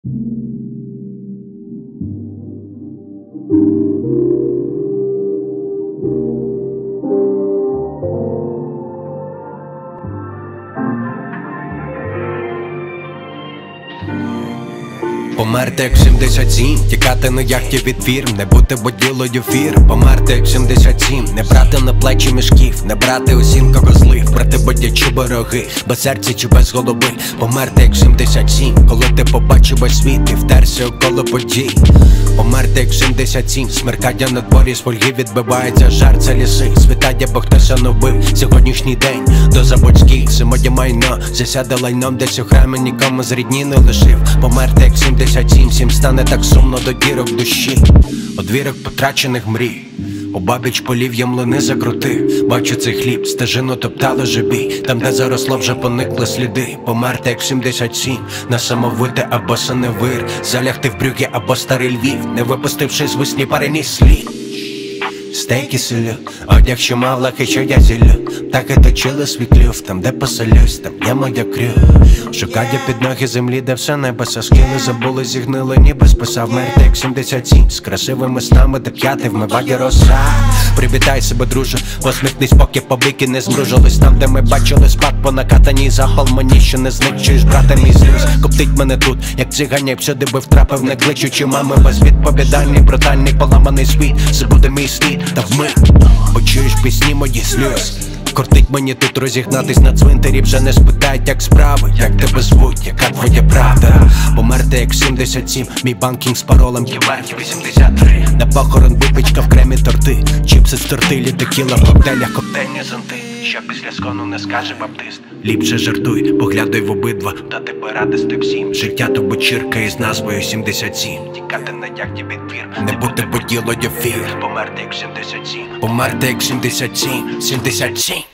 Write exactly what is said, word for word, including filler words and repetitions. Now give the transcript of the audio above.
Померти як сімдесят сім, тікати на яхті від фірм, не бути воділою фір. Померти як сімдесят сім, не брати на плечі мішків, не брати усім козлив, брати бодячі бороги, без серця чи без голови. Померти як сімдесят сім, коли ти побачив весь світ і втерся около подій. Померти як сімдесят сім, смеркання на дворі, з фольги відбивається жар, це ліси. Світає, бо хтось оновив сьогоднішній день до заводських. Все моє майно засяде лайном, десь у храмі, нікому з рідні не лишив. Померти як сімдесят сім, всім стане так сумно до дірок душі, одвірок потрачених мрій. Обабіч полів я млини закрутив, бачу цей хліб, стежину топтало жебій, там де заросло вже поникли сліди. Померти як сімдесят сім, несамовите або синевир, залягти в брюки або старий Львів, не випустивши з весні переніс слід. Стейки селю, одяг що мав лахи, що я зілю. Птахи точили свій клюв, там де поселюсь, там є моя крю. Шукаю під ноги землі, де все небеса схили, забули, зігнили, ніби списав. Мерти як сімдесят сім, з красивими снами, де п'яти вмиває роса. Привітай себе, друже, посміхнись, поки повіки не змружились. Там, де ми бачили спад по накатаній, запал мені ще не зник. Чуєш, брате, мій сльоз, коптить мене тут, як циганя, всюди би втрапив, не кличучи мами. Безвідповідальний, брутальний, поламаний світ, це буде мій слід. Та вмить, почуєш пісні мої сльоз. Кортить мені тут розігнатись на цвинтарі, вже не спитають, як справи, як тебе звуть, яка твоя правда. Померти як сімдесят сім, мій банкінг з паролем Євертів вісімдесят три. На похорон випічка в кремі торти, чіпси з тортилі, текіла в коктейлях, коктейльні зонти. Що після скону не скаже баптист. Ліпше жартуй, поглядай в обидва, та тебе радости всім. Життя то вечірка із назвою сімдесят сім. Тікати на яхті від фір, не бути поділою фір. Померти як сімдесят сім, померти як сімдесят сім, сімдесят сім.